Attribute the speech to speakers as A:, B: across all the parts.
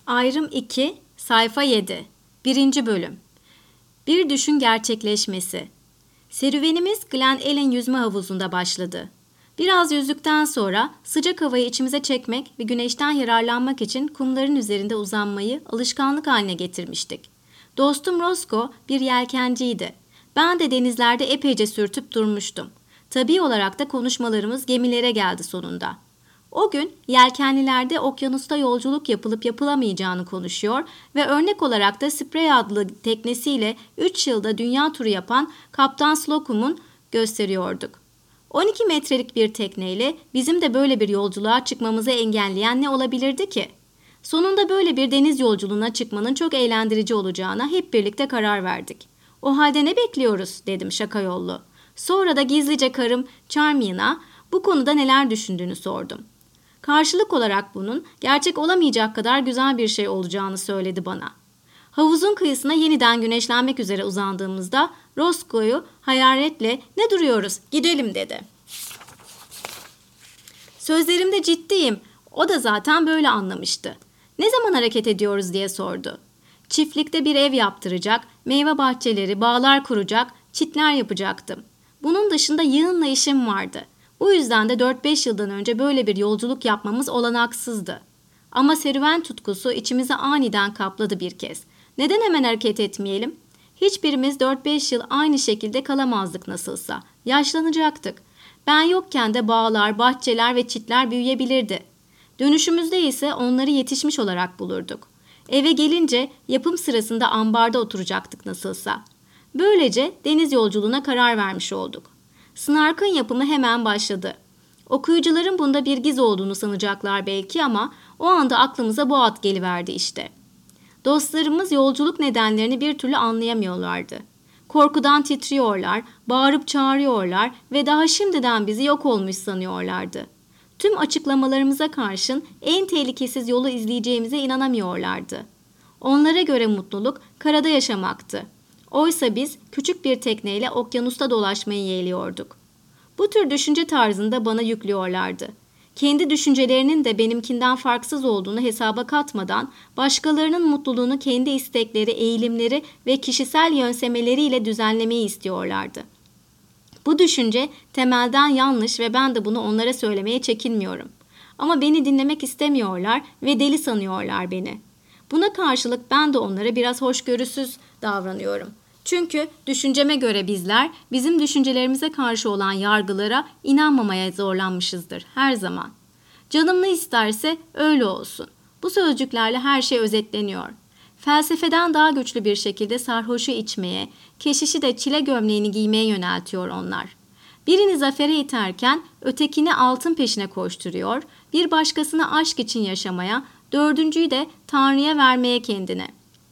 A: Ayrım 2, sayfa 7. 1. bölüm. Bir düşün gerçekleşmesi. Serüvenimiz Glen Ellen yüzme havuzunda başladı. Biraz yüzdükten sonra sıcak havayı içimize çekmek ve güneşten yararlanmak için kumların üzerinde uzanmayı alışkanlık haline getirmiştik. Dostum Roscoe bir yelkenciydi. Ben de denizlerde epeyce sürtüp durmuştum. Tabii olarak da konuşmalarımız gemilere geldi sonunda. O gün yelkenlilerde okyanusta yolculuk yapılıp yapılamayacağını konuşuyor ve örnek olarak da Spray adlı teknesiyle 3 yılda dünya turu yapan Kaptan Slocum'un gösteriyorduk. 12 metrelik bir tekneyle bizim de böyle bir yolculuğa çıkmamızı engelleyen ne olabilirdi ki? Sonunda böyle bir deniz yolculuğuna çıkmanın çok eğlendirici olacağına hep birlikte karar verdik. O halde ne bekliyoruz dedim şaka yollu. Sonra da gizlice karım Charmian'a bu konuda neler düşündüğünü sordum. Karşılık olarak bunun gerçek olamayacak kadar güzel bir şey olacağını söyledi bana. Havuzun kıyısına yeniden güneşlenmek üzere uzandığımızda Roscoe'yu hayaretle "Ne duruyoruz, gidelim" dedi. Sözlerimde ciddiyim. O da zaten böyle anlamıştı. "Ne zaman hareket ediyoruz?" diye sordu. Çiftlikte bir ev yaptıracak, meyve bahçeleri, bağlar kuracak, çitler yapacaktım. Bunun dışında yığınla işim vardı. Bu yüzden de 4-5 yıldan önce böyle bir yolculuk yapmamız olanaksızdı. Ama serüven tutkusu içimizi aniden kapladı bir kez. Neden hemen hareket etmeyelim? Hiçbirimiz 4-5 yıl aynı şekilde kalamazdık nasılsa. Yaşlanacaktık. Ben yokken de bağlar, bahçeler ve çitler büyüyebilirdi. Dönüşümüzde ise onları yetişmiş olarak bulurduk. Eve gelince yapım sırasında ambarda oturacaktık nasılsa. Böylece deniz yolculuğuna karar vermiş olduk. Snark'ın yapımı hemen başladı. Okuyucuların bunda bir giz olduğunu sanacaklar belki ama o anda aklımıza bu ad geliverdi işte. Dostlarımız yolculuk nedenlerini bir türlü anlayamıyorlardı. Korkudan titriyorlar, bağırıp çağırıyorlar ve daha şimdiden bizi yok olmuş sanıyorlardı. Tüm açıklamalarımıza karşın en tehlikesiz yolu izleyeceğimize inanamıyorlardı. Onlara göre mutluluk karada yaşamaktı. Oysa biz küçük bir tekneyle okyanusta dolaşmayı yeğliyorduk. Bu tür düşünce tarzında bana yüklüyorlardı. Kendi düşüncelerinin de benimkinden farksız olduğunu hesaba katmadan başkalarının mutluluğunu kendi istekleri, eğilimleri ve kişisel yönsemeleriyle düzenlemeyi istiyorlardı. Bu düşünce temelden yanlış ve ben de bunu onlara söylemeye çekinmiyorum. Ama beni dinlemek istemiyorlar ve deli sanıyorlar beni. Buna karşılık ben de onlara biraz hoşgörüsüz davranıyorum. Çünkü düşünceme göre bizler bizim düşüncelerimize karşı olan yargılara inanmamaya zorlanmışızdır her zaman. Canım ne isterse öyle olsun. Bu sözcüklerle her şey özetleniyor. Felsefeden daha güçlü bir şekilde sarhoşu içmeye, keşişi de çile gömleğini giymeye yöneltiyor onlar. Birini zafere iterken ötekini altın peşine koşturuyor, bir başkasını aşk için yaşamaya, dördüncüyü de Tanrı'ya vermeye kendine.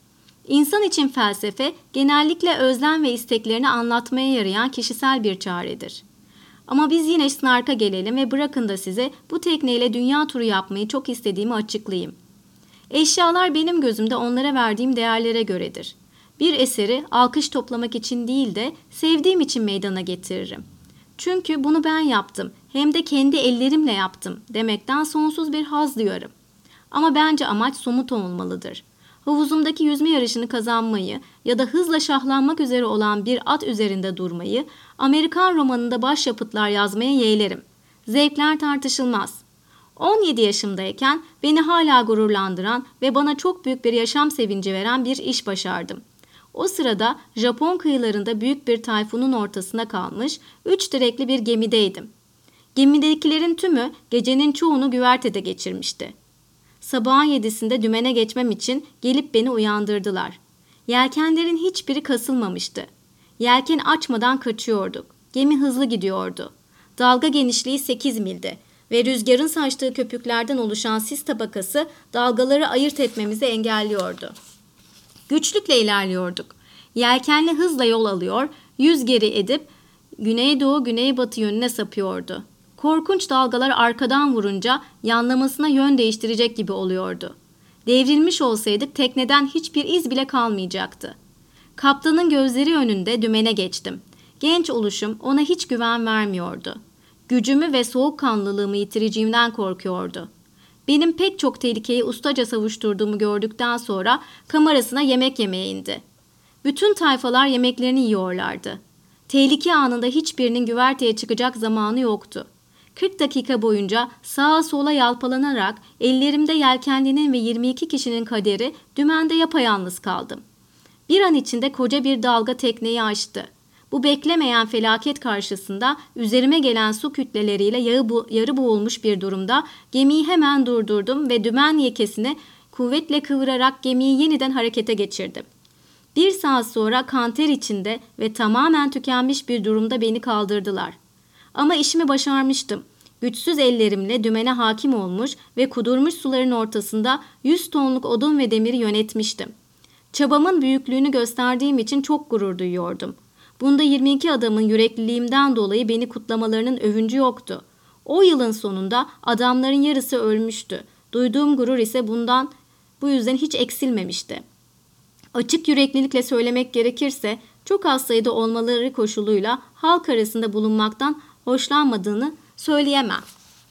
A: İnsan için felsefe genellikle özlem ve isteklerini anlatmaya yarayan kişisel bir çaredir. Ama biz yine Snark'a gelelim ve bırakın da size bu tekneyle dünya turu yapmayı çok istediğimi açıklayayım. Eşyalar benim gözümde onlara verdiğim değerlere göredir. Bir eseri alkış toplamak için değil de sevdiğim için meydana getiririm. Çünkü bunu ben yaptım, hem de kendi ellerimle yaptım demekten sonsuz bir haz duyarım. Ama bence amaç somut olmalıdır. Havuzumdaki yüzme yarışını kazanmayı ya da hızla şahlanmak üzere olan bir at üzerinde durmayı, Amerikan romanında başyapıtlar yazmaya yeğlerim. Zevkler tartışılmaz. 17 yaşımdayken beni hala gururlandıran ve bana çok büyük bir yaşam sevinci veren bir iş başardım. O sırada Japon kıyılarında büyük bir tayfunun ortasına kalmış 3 direkli bir gemideydim. Gemidekilerin tümü gecenin çoğunu güvertede geçirmişti. Sabahın 7'sinde dümene geçmem için gelip beni uyandırdılar. Yelkenlerin hiçbiri kasılmamıştı. Yelken açmadan kaçıyorduk. Gemi hızlı gidiyordu. Dalga genişliği 8 mildi ve rüzgarın saçtığı köpüklerden oluşan sis tabakası dalgaları ayırt etmemizi engelliyordu. Güçlükle ilerliyorduk. Yelkenli hızla yol alıyor, yüz geri edip güneydoğu güneybatı yönüne sapıyordu. Korkunç dalgalar arkadan vurunca yanlamasına yön değiştirecek gibi oluyordu. Devrilmiş olsaydık tekneden hiçbir iz bile kalmayacaktı. Kaptanın gözleri önünde dümene geçtim. Genç oluşum ona hiç güven vermiyordu. Gücümü ve soğukkanlılığımı yitireceğimden korkuyordu. Benim pek çok tehlikeyi ustaca savuşturduğumu gördükten sonra kamerasına yemek yemeye indi. Bütün tayfalar yemeklerini yiyorlardı. Tehlike anında hiçbirinin güverteye çıkacak zamanı yoktu. 40 dakika boyunca sağa sola yalpalanarak ellerimde yelkenlinin ve 22 kişinin kaderi dümende yapayalnız kaldım. Bir an içinde koca bir dalga tekneyi aştı. Bu beklemeyen felaket karşısında üzerime gelen su kütleleriyle yarı boğulmuş bir durumda gemiyi hemen durdurdum ve dümen yekesini kuvvetle kıvırarak gemiyi yeniden harekete geçirdim. 1 saat sonra kanter içinde ve tamamen tükenmiş bir durumda beni kaldırdılar. Ama işimi başarmıştım. Güçsüz ellerimle dümene hakim olmuş ve kudurmuş suların ortasında 100 tonluk odun ve demiri yönetmiştim. Çabamın büyüklüğünü gösterdiğim için çok gurur duyuyordum. Bunda 22 adamın yürekliliğimden dolayı beni kutlamalarının övüncü yoktu. O yılın sonunda adamların yarısı ölmüştü. Duyduğum gurur ise bu yüzden hiç eksilmemişti. Açık yüreklilikle söylemek gerekirse çok az sayıda olmaları koşuluyla halk arasında bulunmaktan hoşlanmadığını söyleyemem.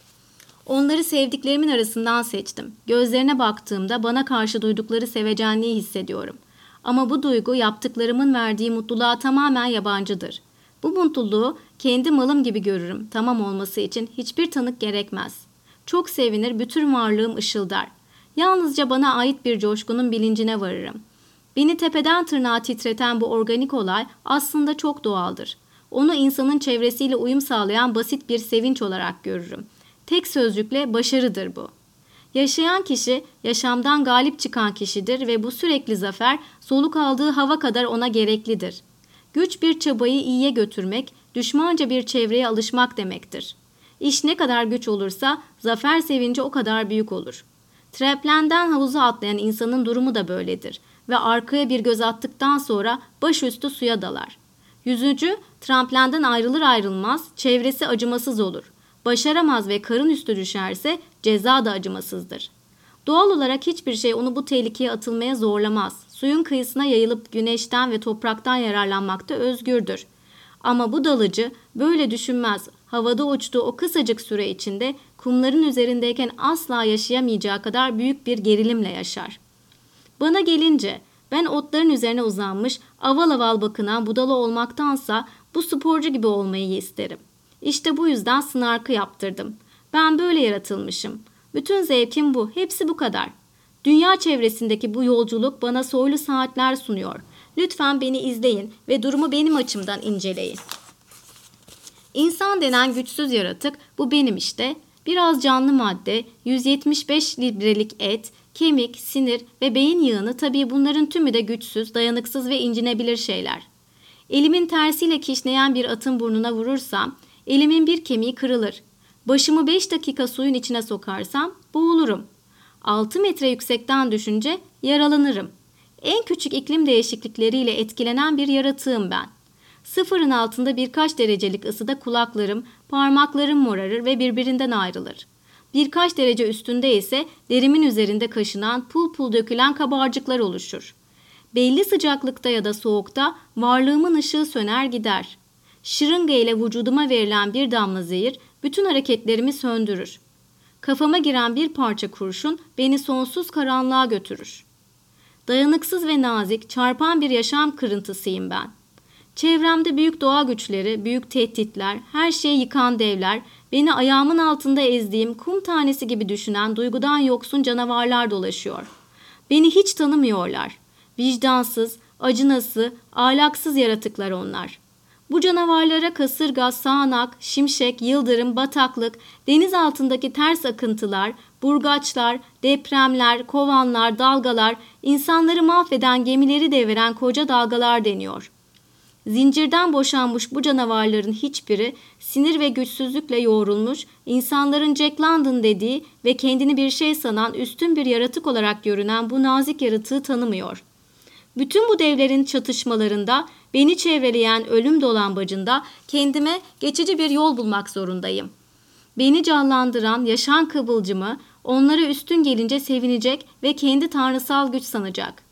A: Onları sevdiklerimin arasından seçtim. Gözlerine baktığımda bana karşı duydukları sevecenliği hissediyorum. Ama bu duygu yaptıklarımın verdiği mutluluğa tamamen yabancıdır. Bu mutluluğu kendi malım gibi görürüm. Tamam olması için hiçbir tanık gerekmez. Çok sevinir, bütün varlığım ışıldar. Yalnızca bana ait bir coşkunun bilincine varırım. Beni tepeden tırnağa titreten bu organik olay aslında çok doğaldır. Onu insanın çevresiyle uyum sağlayan basit bir sevinç olarak görürüm. Tek sözcükle başarıdır bu. Yaşayan kişi, yaşamdan galip çıkan kişidir ve bu sürekli zafer, soluk aldığı hava kadar ona gereklidir. Güç bir çabayı iyiye götürmek, düşmanca bir çevreye alışmak demektir. İş ne kadar güç olursa, zafer sevinci o kadar büyük olur. Traplen'den havuza atlayan insanın durumu da böyledir ve arkaya bir göz attıktan sonra başüstü suya dalar. Yüzücü, tramplen'den ayrılır ayrılmaz, çevresi acımasız olur. Başaramaz ve karın üstü düşerse ceza da acımasızdır. Doğal olarak hiçbir şey onu bu tehlikeye atılmaya zorlamaz. Suyun kıyısına yayılıp güneşten ve topraktan yararlanmakta özgürdür. Ama bu dalıcı böyle düşünmez. Havada uçtuğu o kısacık süre içinde kumların üzerindeyken asla yaşayamayacağı kadar büyük bir gerilimle yaşar. Bana gelince ben otların üzerine uzanmış, aval aval bakınan budala olmaktansa bu sporcu gibi olmayı isterim. İşte bu yüzden sınarkı yaptırdım. Ben böyle yaratılmışım. Bütün zevkim bu, hepsi bu kadar. Dünya çevresindeki bu yolculuk bana soylu saatler sunuyor. Lütfen beni izleyin ve durumu benim açımdan inceleyin. İnsan denen güçsüz yaratık bu benim işte. Biraz canlı madde, 175 librelik et, kemik, sinir ve beyin yığını, tabii bunların tümü de güçsüz, dayanıksız ve incinebilir şeyler. Elimin tersiyle kişneyen bir atın burnuna vurursam elimin bir kemiği kırılır. Başımı 5 dakika suyun içine sokarsam boğulurum. 6 metre yüksekten düşünce yaralanırım. En küçük iklim değişiklikleriyle etkilenen bir yaratığım ben. Sıfırın altında birkaç derecelik ısıda kulaklarım, parmaklarım morarır ve birbirinden ayrılır. Birkaç derece üstünde ise derimin üzerinde kaşınan, pul pul dökülen kabarcıklar oluşur. Belli sıcaklıkta ya da soğukta varlığımın ışığı söner gider. Şırınga ile vücuduma verilen bir damla zehir bütün hareketlerimi söndürür. Kafama giren bir parça kurşun beni sonsuz karanlığa götürür. Dayanıksız ve nazik, çarpan bir yaşam kırıntısıyım ben. Çevremde büyük doğa güçleri, büyük tehditler, her şeyi yıkan devler, beni ayağımın altında ezdiğim kum tanesi gibi düşünen duygudan yoksun canavarlar dolaşıyor. Beni hiç tanımıyorlar. Vicdansız, acınası, ahlaksız yaratıklar onlar. Bu canavarlara kasırga, sağanak, şimşek, yıldırım, bataklık, deniz altındaki ters akıntılar, burgaçlar, depremler, kovanlar, dalgalar, insanları mahveden gemileri deviren koca dalgalar deniyor. Zincirden boşanmış bu canavarların hiçbiri sinir ve güçsüzlükle yoğrulmuş, insanların Jack London dediği ve kendini bir şey sanan üstün bir yaratık olarak görünen bu nazik yaratığı tanımıyor. Bütün bu devlerin çatışmalarında, beni çevreleyen ölüm dolambacında kendime geçici bir yol bulmak zorundayım. Beni canlandıran yaşam kıvılcımı onlara üstün gelince sevinecek ve kendi tanrısal güç sanacak.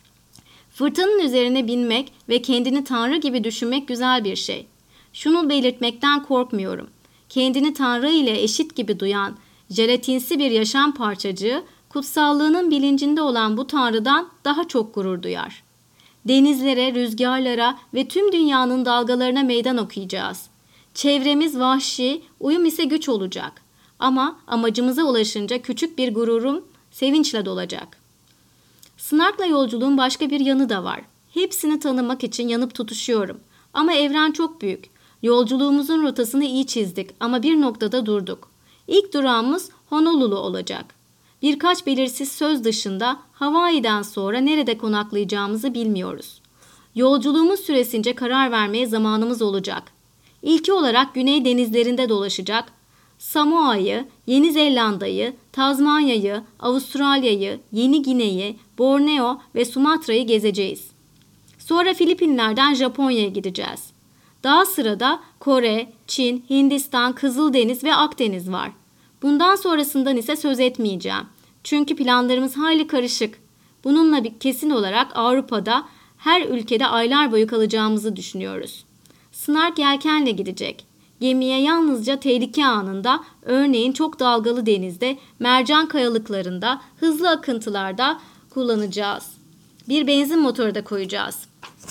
A: Fırtınanın üzerine binmek ve kendini tanrı gibi düşünmek güzel bir şey. Şunu belirtmekten korkmuyorum. Kendini tanrı ile eşit gibi duyan, Jelatinsi bir yaşam parçacığı, kutsallığının bilincinde olan bu tanrıdan daha çok gurur duyar. Denizlere, rüzgarlara ve tüm dünyanın dalgalarına meydan okuyacağız. Çevremiz vahşi, uyum ise güç olacak. Ama amacımıza ulaşınca küçük bir gururum sevinçle dolacak. Snark'la yolculuğun başka bir yanı da var. Hepsini tanımak için yanıp tutuşuyorum. Ama evren çok büyük. Yolculuğumuzun rotasını iyi çizdik ama bir noktada durduk. İlk durağımız Honolulu olacak. Birkaç belirsiz söz dışında Hawaii'den sonra nerede konaklayacağımızı bilmiyoruz. Yolculuğumuz süresince karar vermeye zamanımız olacak. İlki olarak Güney denizlerinde dolaşacak. Samoa'yı, Yeni Zelanda'yı, Tazmanya'yı, Avustralya'yı, Yeni Gine'yi, Borneo ve Sumatra'yı gezeceğiz. Sonra Filipinler'den Japonya'ya gideceğiz. Daha sırada Kore, Çin, Hindistan, Kızıldeniz ve Akdeniz var. Bundan sonrasından ise söz etmeyeceğim. Çünkü planlarımız hayli karışık. Bununla kesin olarak Avrupa'da her ülkede aylar boyu kalacağımızı düşünüyoruz. Snark yelkenle gidecek. Gemiye yalnızca tehlike anında, örneğin çok dalgalı denizde, mercan kayalıklarında, hızlı akıntılarda kullanacağız. Bir benzin motoru da koyacağız.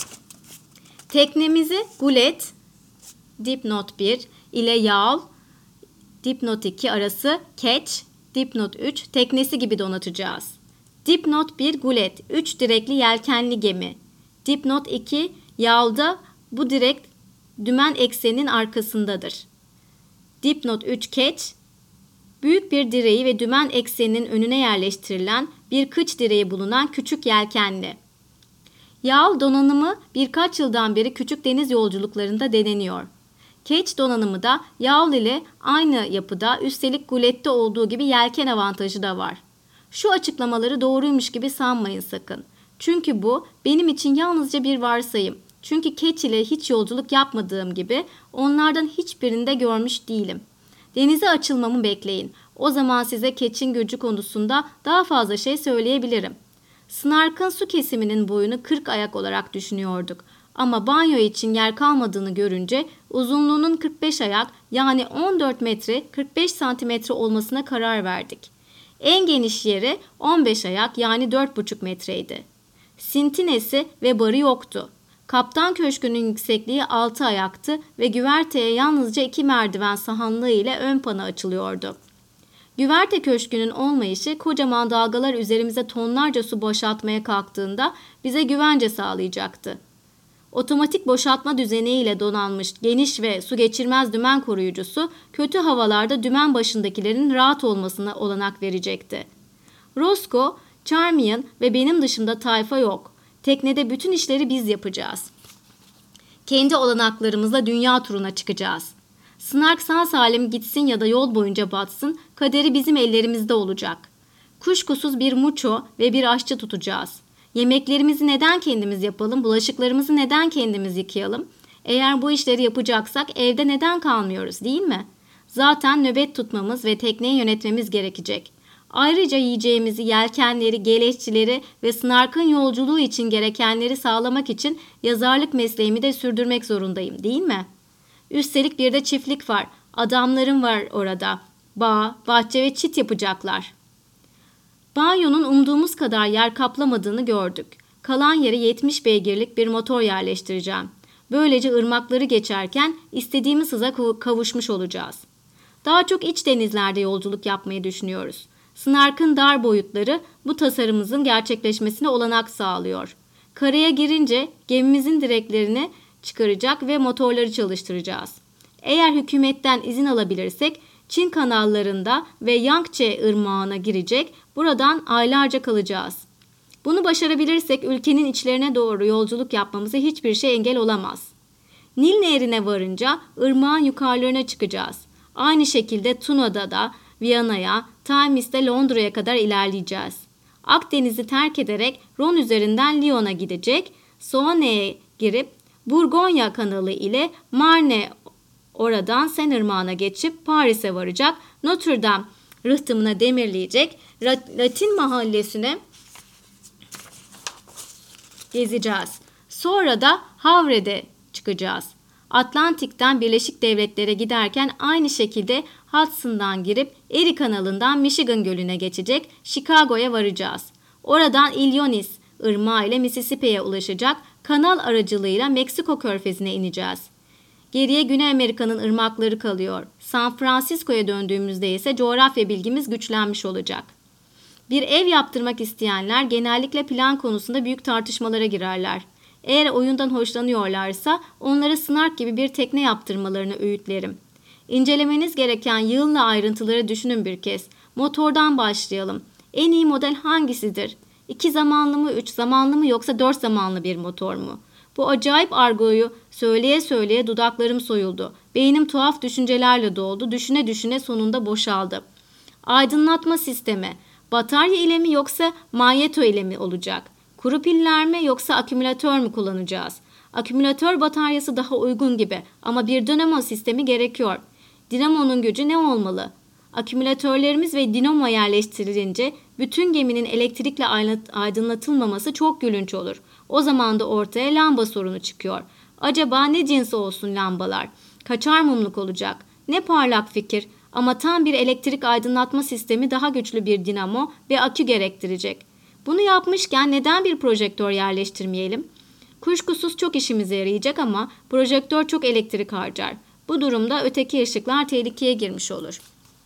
A: Teknemizi Gulet, dipnot 1 ile Yawl, dipnot 2 arası Ketch, dipnot 3 teknesi gibi donatacağız. Dipnot 1 Gulet, 3 direkli yelkenli gemi. Dipnot 2 Yawl'da bu direk dümen ekseninin arkasındadır. Dipnot 3 Ketch, büyük bir direği ve dümen ekseninin önüne yerleştirilen bir kıç direği bulunan küçük yelkenli. Yawl donanımı birkaç yıldan beri küçük deniz yolculuklarında deneniyor. Ketch donanımı da Yawl ile aynı yapıda, üstelik Gulet'te olduğu gibi yelken avantajı da var. Şu açıklamaları doğruymuş gibi sanmayın sakın. Çünkü bu benim için yalnızca bir varsayım. Çünkü Ketch ile hiç yolculuk yapmadığım gibi onlardan hiçbirini de görmüş değilim. Denize açılmamı bekleyin. O zaman size Ketch'in gücü konusunda daha fazla şey söyleyebilirim. Snark'ın su kesiminin boyunu 40 ayak olarak düşünüyorduk. Ama banyo için yer kalmadığını görünce uzunluğunun 45 ayak yani 14 metre 45 santimetre olmasına karar verdik. En geniş yeri 15 ayak yani 4,5 metreydi. Sintinesi ve barı yoktu. Kaptan köşkünün yüksekliği 6 ayaktı ve güverteye yalnızca 2 merdiven sahanlığı ile ön pana açılıyordu. Güverte köşkünün olmayışı kocaman dalgalar üzerimize tonlarca su boşaltmaya kalktığında bize güvence sağlayacaktı. Otomatik boşaltma düzeneğiyle donanmış geniş ve su geçirmez dümen koruyucusu kötü havalarda dümen başındakilerin rahat olmasına olanak verecekti. Roscoe, Charmian ve benim dışında tayfa yok. Teknede bütün işleri biz yapacağız. Kendi olanaklarımızla dünya turuna çıkacağız. Snark sağ salim gitsin ya da yol boyunca batsın, kaderi bizim ellerimizde olacak. Kuşkusuz bir muço ve bir aşçı tutacağız. Yemeklerimizi neden kendimiz yapalım, bulaşıklarımızı neden kendimiz yıkayalım? Eğer bu işleri yapacaksak evde neden kalmıyoruz, değil mi? Zaten nöbet tutmamız ve tekneyi yönetmemiz gerekecek. Ayrıca yiyeceğimizi, yelkenleri, geleşçileri ve Snark'ın yolculuğu için gerekenleri sağlamak için yazarlık mesleğimi de sürdürmek zorundayım, değil mi? Üstelik bir de çiftlik var. Adamlarım var orada. Bağ, bahçe ve çit yapacaklar. Banyonun umduğumuz kadar yer kaplamadığını gördük. Kalan yere 70 beygirlik bir motor yerleştireceğim. Böylece ırmakları geçerken istediğimiz hıza kavuşmuş olacağız. Daha çok iç denizlerde yolculuk yapmayı düşünüyoruz. Snark'ın dar boyutları bu tasarımımızın gerçekleşmesine olanak sağlıyor. Karaya girince gemimizin direklerini çıkaracak ve motorları çalıştıracağız. Eğer hükümetten izin alabilirsek Çin kanallarında ve Yangtze ırmağına girecek, buradan aylarca kalacağız. Bunu başarabilirsek ülkenin içlerine doğru yolculuk yapmamıza hiçbir şey engel olamaz. Nil Nehri'ne varınca ırmağın yukarılarına çıkacağız. Aynı şekilde Tuna'da da Viyana'ya, Timis'te Londra'ya kadar ilerleyeceğiz. Akdeniz'i terk ederek Ron üzerinden Lyon'a gidecek, Saône'ye girip Burgonya kanalı ile Marne, oradan Sen ırmağına geçip Paris'e varacak, Notre Dame rıhtımına demirleyecek, Latin mahallesine gezeceğiz. Sonra da Havre'de çıkacağız. Atlantik'ten Birleşik Devletler'e giderken aynı şekilde Hudson'dan girip Erie kanalından Michigan Gölü'ne geçecek, Chicago'ya varacağız. Oradan Illinois ırmağı ile Mississippi'ye ulaşacak, kanal aracılığıyla Meksiko körfezine ineceğiz. Geriye Güney Amerika'nın ırmakları kalıyor. San Francisco'ya döndüğümüzde ise coğrafya bilgimiz güçlenmiş olacak. Bir ev yaptırmak isteyenler genellikle plan konusunda büyük tartışmalara girerler. Eğer oyundan hoşlanıyorlarsa onlara Snark gibi bir tekne yaptırmalarını öğütlerim. İncelemeniz gereken yığınla ayrıntıları düşünün bir kez. Motordan başlayalım. En iyi model hangisidir? 2 zamanlı mı, 3 zamanlı mı yoksa 4 zamanlı bir motor mu? Bu acayip argoyu söyleye söyleye dudaklarım soyuldu. Beynim tuhaf düşüncelerle doldu. Düşüne düşüne sonunda boşaldı. Aydınlatma sistemi. Batarya ile mi yoksa manyeto ile mi olacak? Kuru piller mi yoksa akümülatör mü kullanacağız? Akümülatör bataryası daha uygun gibi ama bir dinamo sistemi gerekiyor. Dinamonun gücü ne olmalı? Akümülatörlerimiz ve dinamo yerleştirilince bütün geminin elektrikle aydınlatılmaması çok gülünç olur. O zaman da ortaya lamba sorunu çıkıyor. Acaba ne cins olsun lambalar? Kaçar mumluk olacak? Ne parlak fikir. Ama tam bir elektrik aydınlatma sistemi daha güçlü bir dinamo ve akü gerektirecek. Bunu yapmışken neden bir projektör yerleştirmeyelim? Kuşkusuz çok işimize yarayacak ama projektör çok elektrik harcar. Bu durumda öteki ışıklar tehlikeye girmiş olur.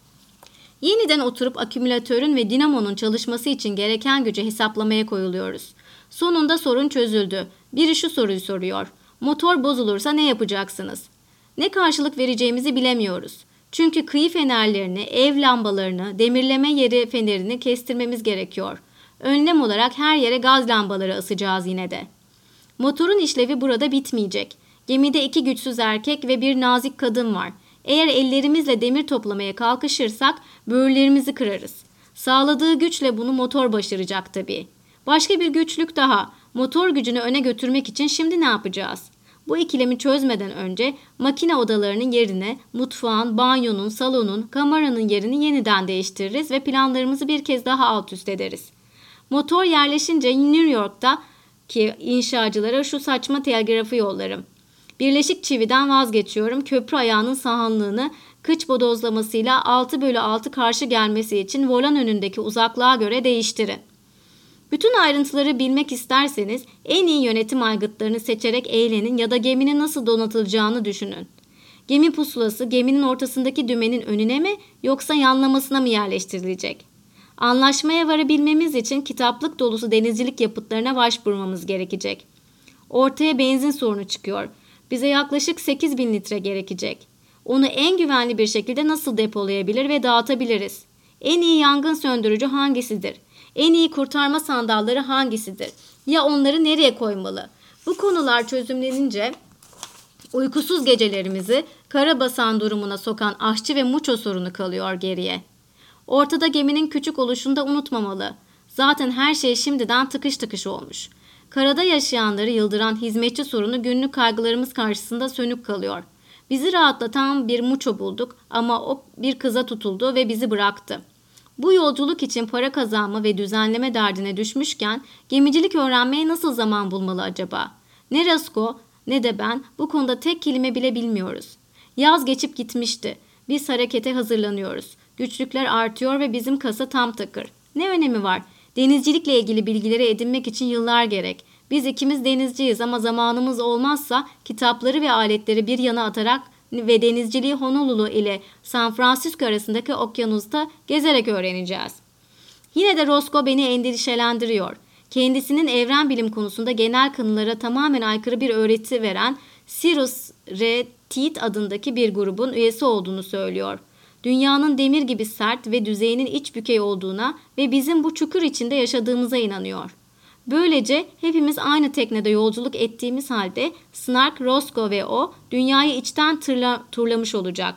A: Yeniden oturup akümülatörün ve dinamonun çalışması için gereken gücü hesaplamaya koyuluyoruz. Sonunda sorun çözüldü. Biri şu soruyu soruyor. Motor bozulursa ne yapacaksınız? Ne karşılık vereceğimizi bilemiyoruz. Çünkü kıyı fenerlerini, ev lambalarını, demirleme yeri fenerini kestirmemiz gerekiyor. Önlem olarak her yere gaz lambaları asacağız yine de. Motorun işlevi burada bitmeyecek. Gemide 2 güçsüz erkek ve bir nazik kadın var. Eğer ellerimizle demir toplamaya kalkışırsak böğürlerimizi kırarız. Sağladığı güçle bunu motor başaracak tabii. Başka bir güçlük daha. Motor gücünü öne götürmek için şimdi ne yapacağız? Bu ikilemi çözmeden önce makine odalarının yerine mutfağın, banyonun, salonun, kameranın yerini yeniden değiştiririz ve planlarımızı bir kez daha alt üst ederiz. Motor yerleşince New York'taki inşacılara şu saçma telgrafı yollarım. Birleşik çividen vazgeçiyorum. Köprü ayağının sahanlığını kıç bodozlamasıyla 6/6 karşı gelmesi için volan önündeki uzaklığa göre değiştirin. Bütün ayrıntıları bilmek isterseniz en iyi yönetim aygıtlarını seçerek eğlenin ya da geminin nasıl donatılacağını düşünün. Gemi pusulası geminin ortasındaki dümenin önüne mi yoksa yanlamasına mı yerleştirilecek? Anlaşmaya varabilmemiz için kitaplık dolusu denizcilik yapıtlarına başvurmamız gerekecek. Ortaya benzin sorunu çıkıyor. Bize yaklaşık 8.000 litre gerekecek. Onu en güvenli bir şekilde nasıl depolayabilir ve dağıtabiliriz? En iyi yangın söndürücü hangisidir? En iyi kurtarma sandalları hangisidir? Ya onları nereye koymalı? Bu konular çözümlenince uykusuz gecelerimizi kara basan durumuna sokan aşçı ve muço sorunu kalıyor geriye. Ortada geminin küçük oluşunu da unutmamalı. Zaten her şey şimdiden tıkış tıkış olmuş. Karada yaşayanları yıldıran hizmetçi sorunu günlük kaygılarımız karşısında sönük kalıyor. Bizi rahatlatan bir muço bulduk ama o bir kıza tutuldu ve bizi bıraktı. Bu yolculuk için para kazanma ve düzenleme derdine düşmüşken gemicilik öğrenmeye nasıl zaman bulmalı acaba? Ne Rasko ne de ben bu konuda tek kelime bile bilmiyoruz. Yaz geçip gitmişti. Biz harekete hazırlanıyoruz. Güçlükler artıyor ve bizim kasa tam takır. Ne önemi var? Denizcilikle ilgili bilgileri edinmek için yıllar gerek. Biz ikimiz denizciyiz ama zamanımız olmazsa kitapları ve aletleri bir yana atarak ve denizciliği Honolulu ile San Francisco arasındaki okyanusta gezerek öğreneceğiz. Yine de Roscoe beni endişelendiriyor. Kendisinin evren bilim konusunda genel kanılara tamamen aykırı bir öğreti veren Cyrus R. Teed adındaki bir grubun üyesi olduğunu söylüyor. Dünyanın demir gibi sert ve düzeyinin iç bükey olduğuna ve bizim bu çukur içinde yaşadığımıza inanıyor. Böylece hepimiz aynı teknede yolculuk ettiğimiz halde Snark, Roscoe ve o dünyayı içten turlamış olacak.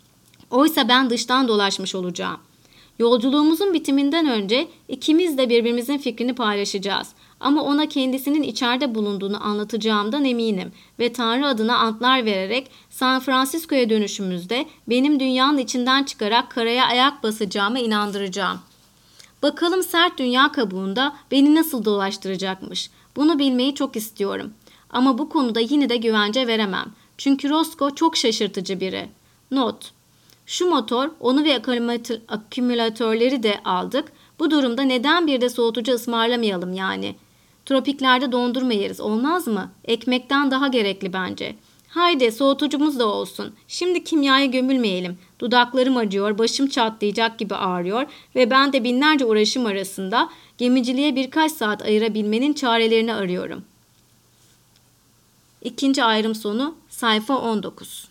A: Oysa ben dıştan dolaşmış olacağım. Yolculuğumuzun bitiminden önce ikimiz de birbirimizin fikrini paylaşacağız. Ama ona kendisinin içeride bulunduğunu anlatacağımdan eminim ve Tanrı adına antlar vererek San Francisco'ya dönüşümüzde benim dünyanın içinden çıkarak karaya ayak basacağıma inandıracağım. Bakalım sert dünya kabuğunda beni nasıl dolaştıracakmış. Bunu bilmeyi çok istiyorum. Ama bu konuda yine de güvence veremem. Çünkü Roscoe çok şaşırtıcı biri. Not: Şu motor, onu ve akümülatörleri de aldık. Bu durumda neden bir de soğutucu ısmarlamayalım yani? Tropiklerde dondurma yeriz, olmaz mı? Ekmekten daha gerekli bence. Haydi soğutucumuz da olsun. Şimdi kimyaya gömülmeyelim. Dudaklarım acıyor, başım çatlayacak gibi ağrıyor ve ben de binlerce uğraşım arasında gemiciliğe birkaç saat ayırabilmenin çarelerini arıyorum. İkinci ayrım sonu sayfa 19.